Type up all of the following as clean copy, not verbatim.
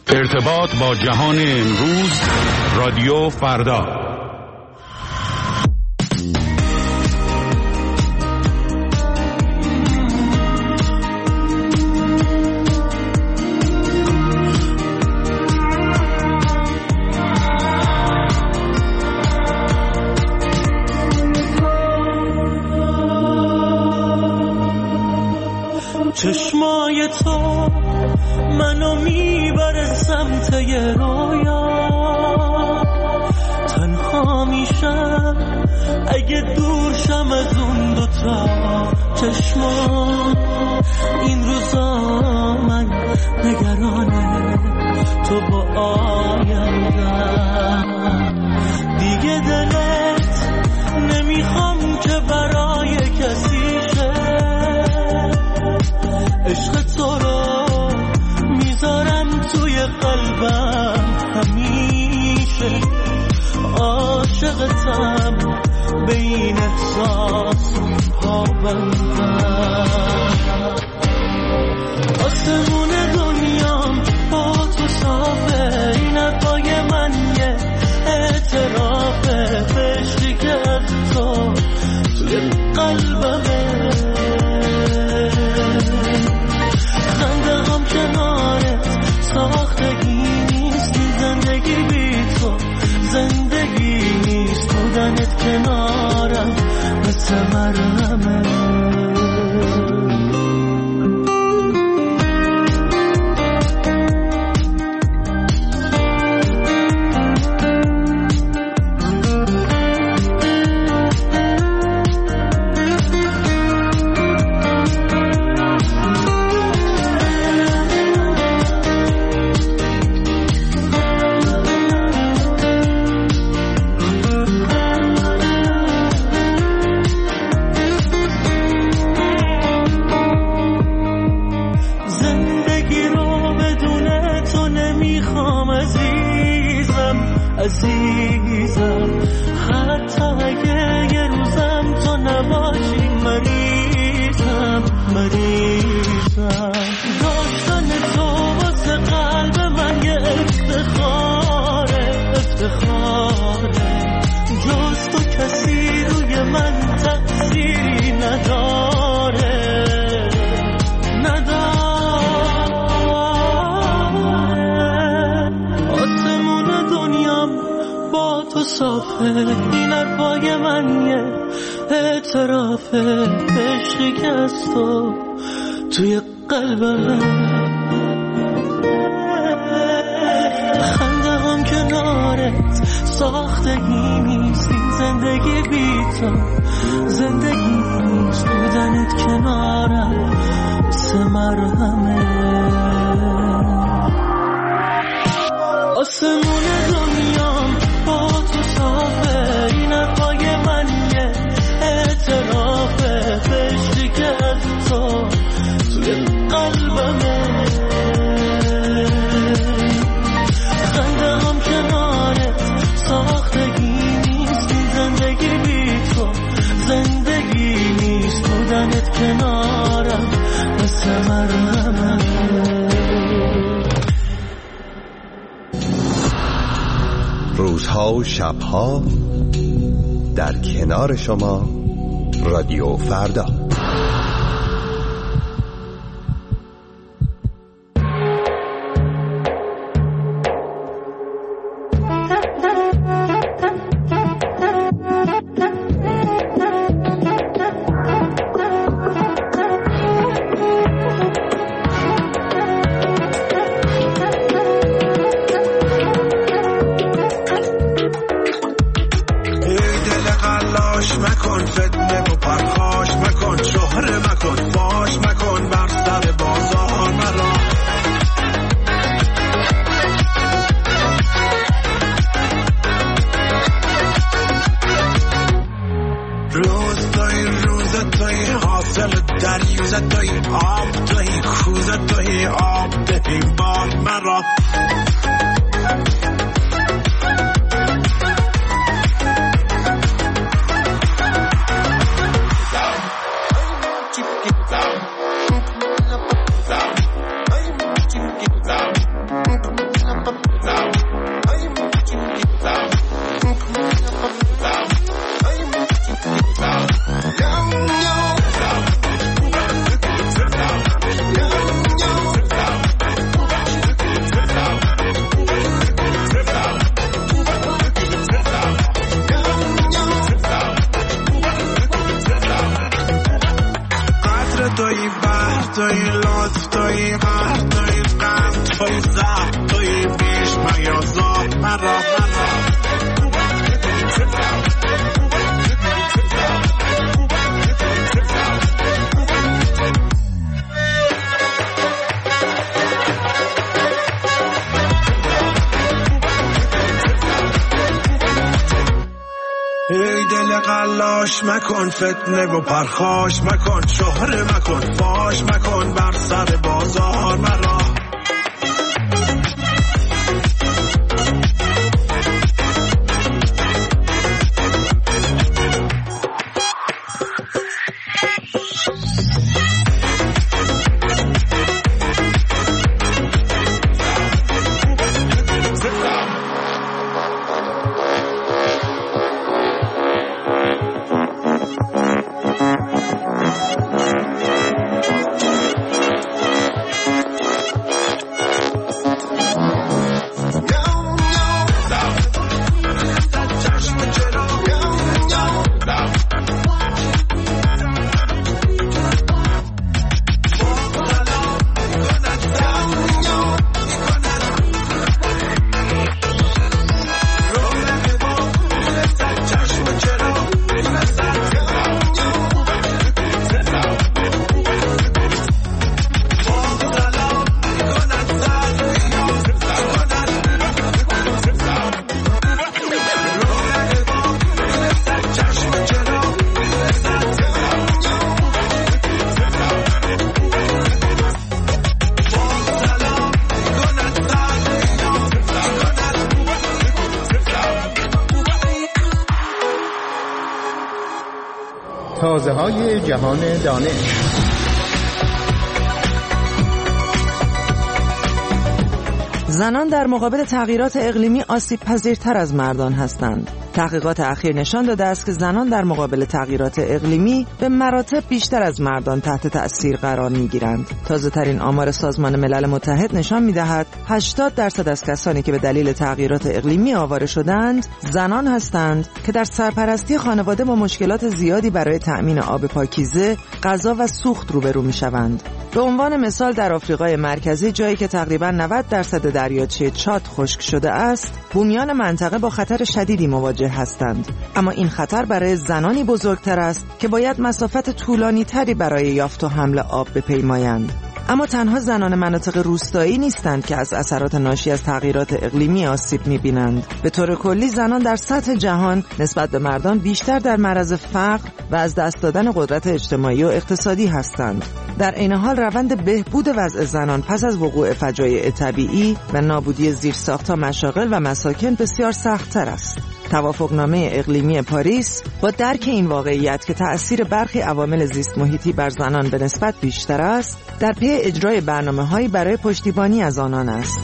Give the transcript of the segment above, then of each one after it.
ارتباط با جهان امروز، رادیو فردا. چشمای تو منو میبره سمت یه رویا، تنها میشم اگه دور شم از اون دوتا چشما. این روزا من نگرانه تو با آیندم، دیگه دلت نمیخوام که برای کسی شه. عشق تو رو میذارم توی قلبم همیشه، عاشقتم به این احساس پابندم. آسمون دنیام با تو صافه، این حرفای من یه اعترافه، عشقی که از تو توی قلبمه. خنده‌ام کنارت ساختگی نیست، زندگی بی تو زندگی نیست، بودنت کنارم مثل مرهمه. عزیزم حتی اگه یه روزم تو نباشی، مریضم داشتن تو واسه قلب من یه افتخاره. جز تو کسی روی من تأثیری نداره. با تو صافه، این حرفای من یه اعترافه، عشقی که از تو توی قلبم. خنده هم کنارت ساختگی نیست، این زندگی بی تو زندگی نیست، بودنت کنارم مثل مرهمه. آسمون دنیام با تو صافه، این حرفای من یه اعترافه، عشقی که از تو توی قلبمه. خنده هم کنارت ساختگی نیست، این زندگی بی تو زندگی نیست، بودنت کنارم مثل مرهمه. روزها و شبها در کنار شما، رادیو فردا. قلاش مکن، فتنه و پرخاش مکن، شهره مکن، فاش مکن بر سر بازار مرا. تازه‌های جهان دانش. زنان در مقابل تغییرات اقلیمی آسیب پذیرتر از مردان هستند. تحقیقات اخیر نشان داده است که زنان در مقابل تغییرات اقلیمی به مراتب بیشتر از مردان تحت تأثیر قرار می‌گیرند. تازه‌ترین آمار سازمان ملل متحد نشان می‌دهد 80% از کسانی که به دلیل تغییرات اقلیمی آواره شدند، زنان هستند که در سرپرستی خانواده با مشکلات زیادی برای تأمین آب پاکیزه، غذا و سوخت روبرو می‌شوند. به عنوان مثال در آفریقای مرکزی، جایی که تقریباً 90% دریاچه چاد خشک شده است، بومیان منطقه با خطر شدیدی مواجه هستند. اما این خطر برای زنانی بزرگتر است که باید مسافت طولانی تری برای یافت و حمل آب بپیمایند. اما تنها زنان مناطق روستایی نیستند که از اثرات ناشی از تغییرات اقلیمی آسیب می‌بینند. به طور کلی زنان در سطح جهان نسبت به مردان بیشتر در معرض فقر و از دست دادن قدرت اجتماعی و اقتصادی هستند. در این حال روند بهبود وضع زنان پس از وقوع فجایع طبیعی و نابودی زیرساخت‌ها، مشاغل و مساکن بسیار سخت‌تر است. توافقنامه اقلیمی پاریس با درک این واقعیت که تأثیر برخی عوامل زیست محیطی بر زنان به نسبت بیشتر است، در پی اجرای برنامه‌هایی برای پشتیبانی از آنان است.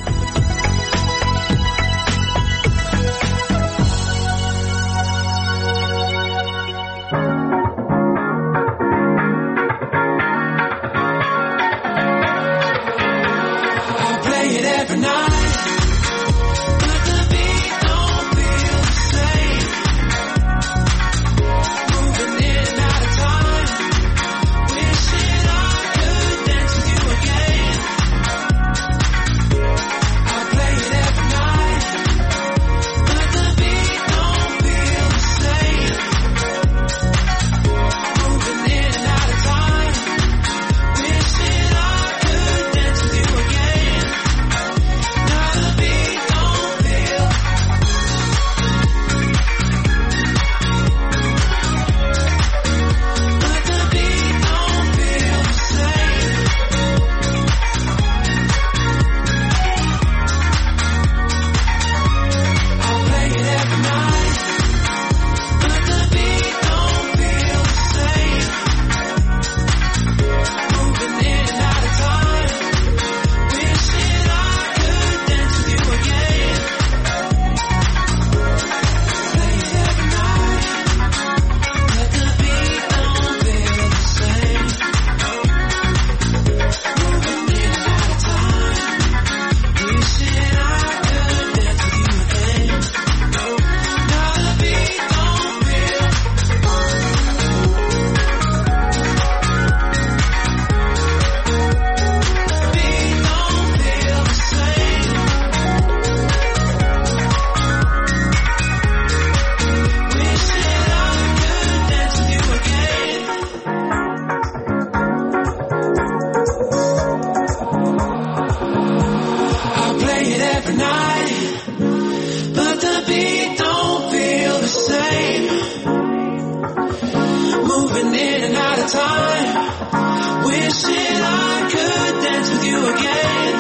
at a time, wishing I could dance with you again.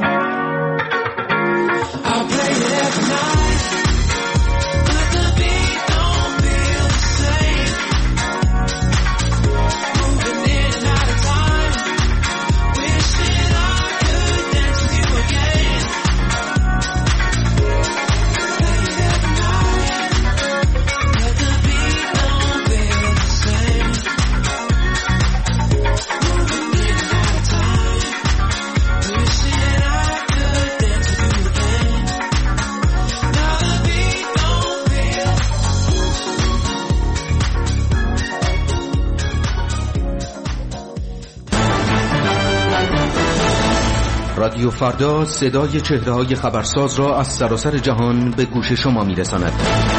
I play it every night, but the beat don't feel the same. Moving in and out of time, wishing I could dance with you again. Play it every night, but the beat don't feel the same. Moving in and out of time, wishing I could dance with you again. Now the beat don't feel. رادیو فردا صدای چهره‌های خبرساز را از سراسر جهان به گوش شما می‌رساند.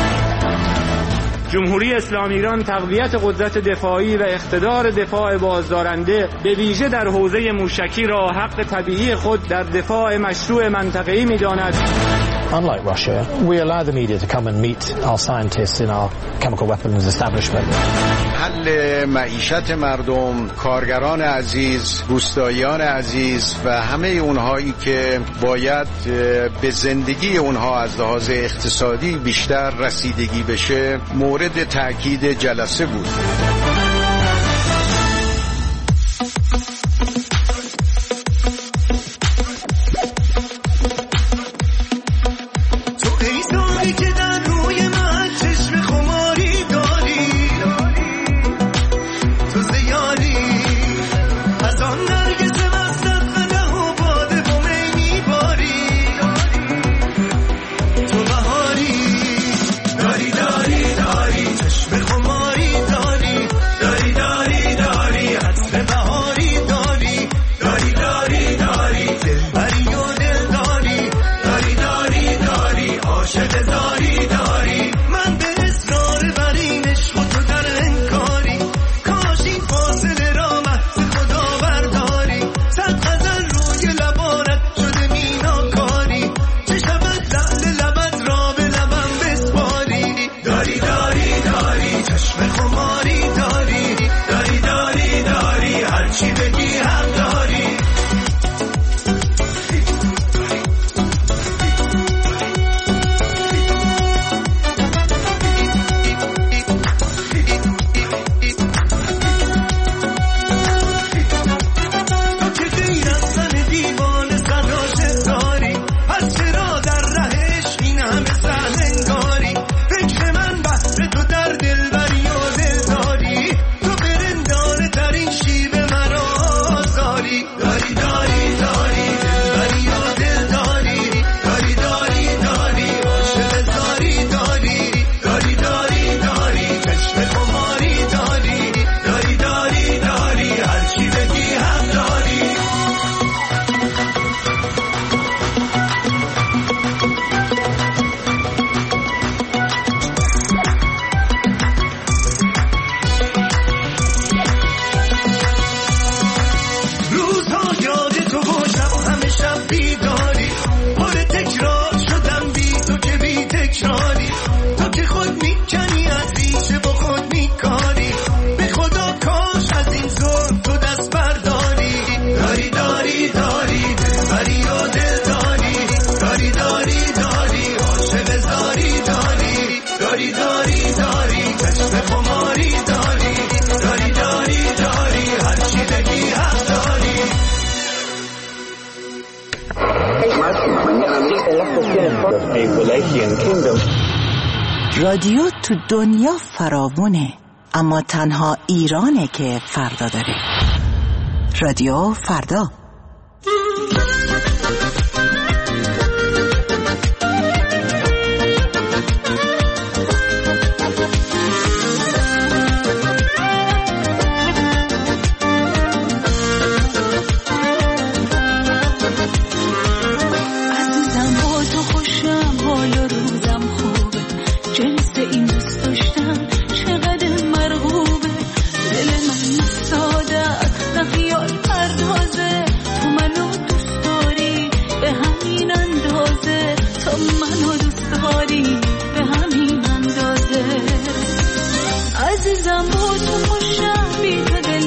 جمهوری اسلامی ایران تقویت قدرت دفاعی و اقتدار دفاع بازدارنده به ویژه در حوزه موشکی را حق طبیعی خود در دفاع مشروع منطقه‌ای می‌داند. Unlike Russia, we allow the media to come and meet our scientists in our chemical weapons establishment. حل معیشت مردم، کارگران عزیز، روستاییان عزیز و همه اونهایی که باید به زندگی اونها از لحاظ اقتصادی بیشتر رسیدگی بشه مورد تأکید جلسه بود. رادیو تو دنیا فراوونه، اما تنها ایرانه که فردا داره. رادیو فردا. عزیزم با تو خوشم بی تو دل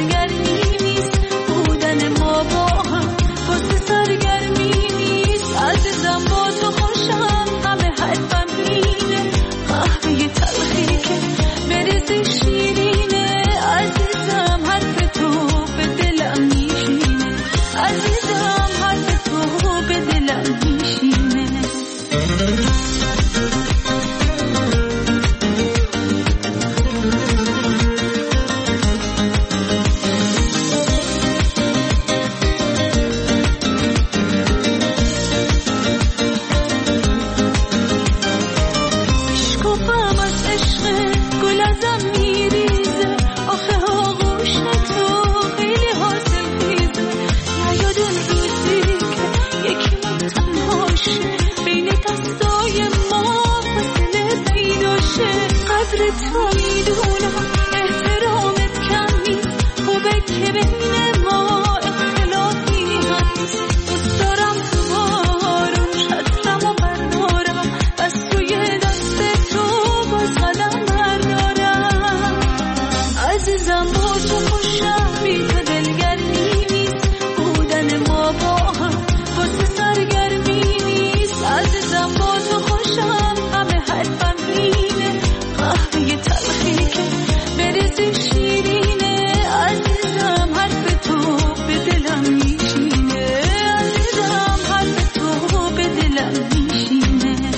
باشه بین دستای ما فاصله پیدا شه قدر تو میدونم احترامت کم نیست خوبه که بین ما اختلافی هست دوست دارم تو آروم شطرم و بردارم بس توی دست تو باز قدم بردارم عزیزم با تو خوشم بی تو دلگرمی نیست بودن ما با هم واسه سرگرمی نیست عزیزم با تو خوشم همه حرفم اینه قهوه تلخی که بریزی شیرینه عزیزم حرف تو به دلم میشینه عزیزم حرف تو به دلم میشینه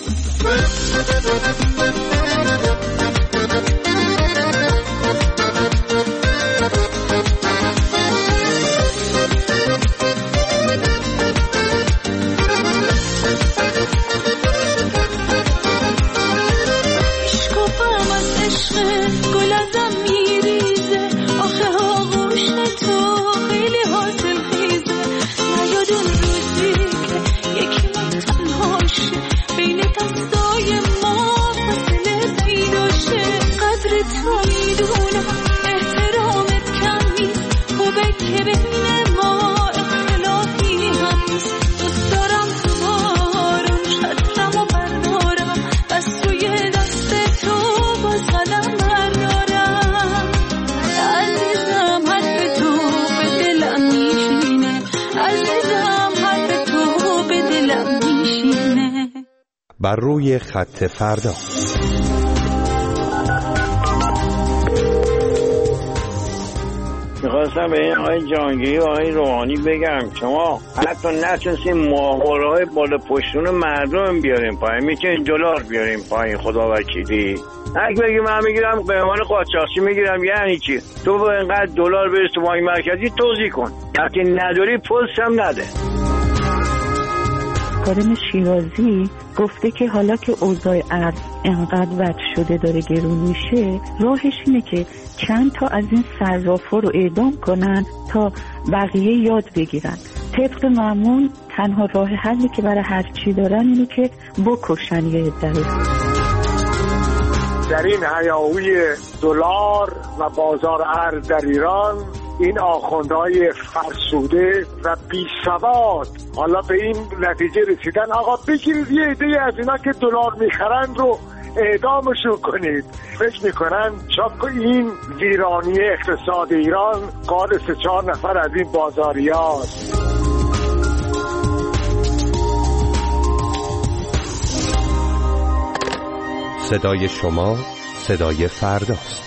گل ازم میریزه آخه آغوش تو خیلی حاصل خیزه نیاد اون روزی که یکی من تنهاشه بین دستای ما فاصله پیدا شه قدر تو میدونم احترامت کم نیست خوبه که بین ما اختلافی هست دوست دارم تو آروم شطرم و بردارم بس توی دست تو باز قدم بردارم عزیزم حرف تو به دلم میشینه عزیزم حرف تو به دلم میشینه. بر روی خط فردا میخواستم به این آقای جهانگیری و آقای روحانی بگم شما حتی نتونستین ماهواره‌های بالا پشتون مردم بیاریم پایین میتونین دلار بیاریم پایین خدا وکیلی اگه بگی من میگیرم به عنوان قاچاقچی میگیرم یعنی چی تو با اینقدر دلار بریز تو بانک مرکزی توزیع کن وقتی نداری پست هم نده. کارم شیرازی گفته که حالا که اوضاع ارز انقدر وضع شده داره گرون میشه راهش اینه که چند تا از این صرافا رو اعدام کنن تا بقیه یاد بگیرن. طبق معمول تنها راه حلی که برای هر چی دارن اینه که بکشن یه عده رو. در این هیاهوی دلار و بازار ارز در ایران این آخوندهای فرسوده و بی سواد حالا به این نتیجه رسیدن آقا بگیرید یه عده از اینا که دلار میخرند رو اعدامشون کنید. فکر میکنن چاک این ویرانی اقتصاد ایران کار 3-4 نفر از این بازاریاست. صدای شما صدای فرداست.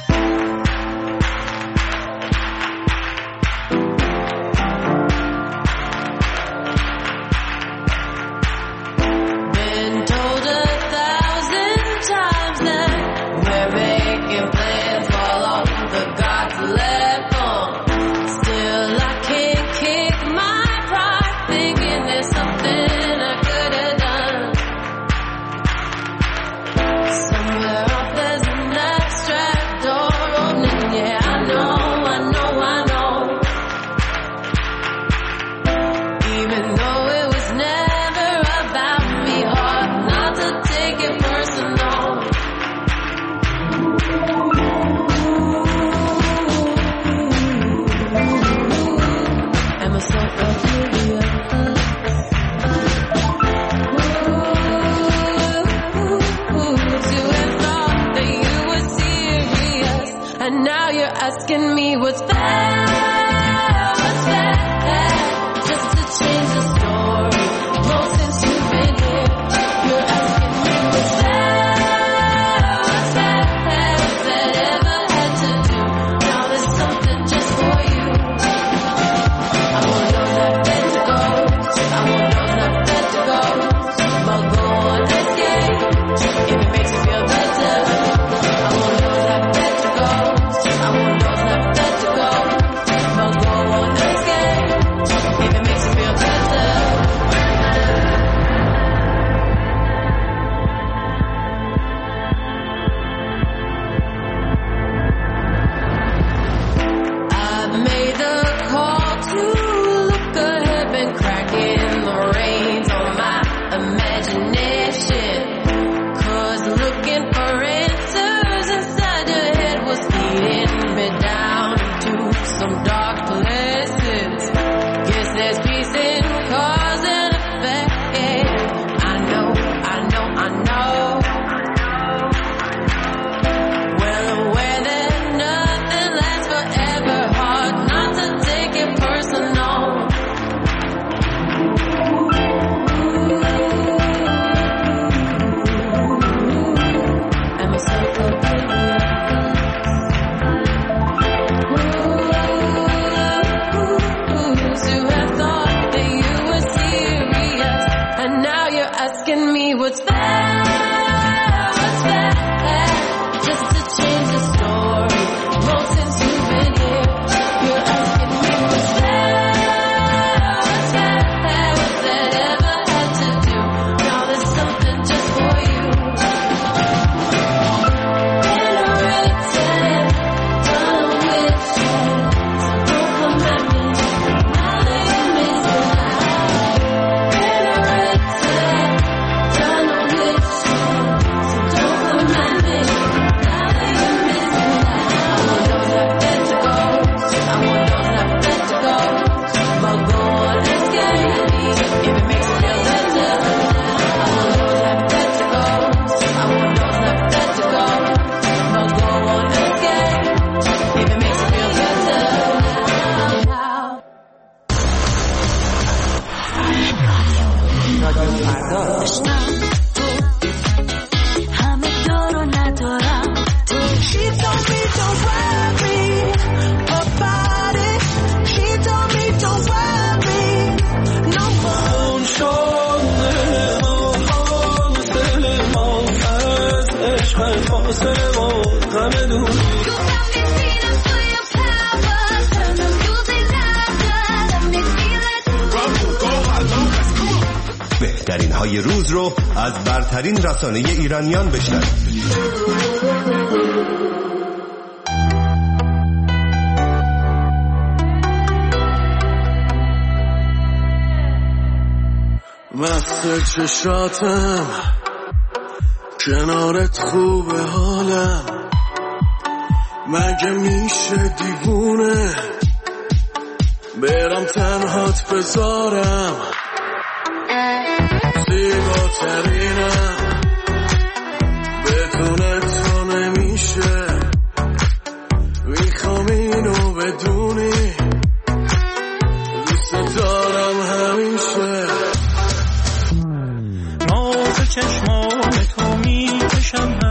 Asking me what's fair, just to change the story. More since you've been here, you're asking me what's fair, that ever had to do. Now there's something just for you. I won't know that bed to go, I won't know that bed to go, but go on escape if it makes you feel better. I won't know that bed to go, I won't know that bed. asking me what's bad, just to change the story. Well, since you've been here, you're asking me what's bad, what's that ever had to do? Now there's something just for you. In a red tent, done with shit, so don't come at me now that you're missing out. In a red tent, done with shit, so don't come at me now that you're missing out. I want those that fit to go, I want those that fit to go, but go on and scare me if it makes you feel better. I want those that fit to go, I want those that fit to go, but go on and scare if it makes you feel better. همه دارو ندارم تو. She told me don't worry about it. She told me don't worry no more. بهترین های روز رو از برترین رسانه ایرانیان بشنوید. مست چشاتم کنارت خوبه حالم، مگه میشه دیوونه برم تنهات بذارم، زیباترینم بدون تو نمیشه، میخوام اینو بدونی دوست دارم همیشه. ناز چشمان تو میکشم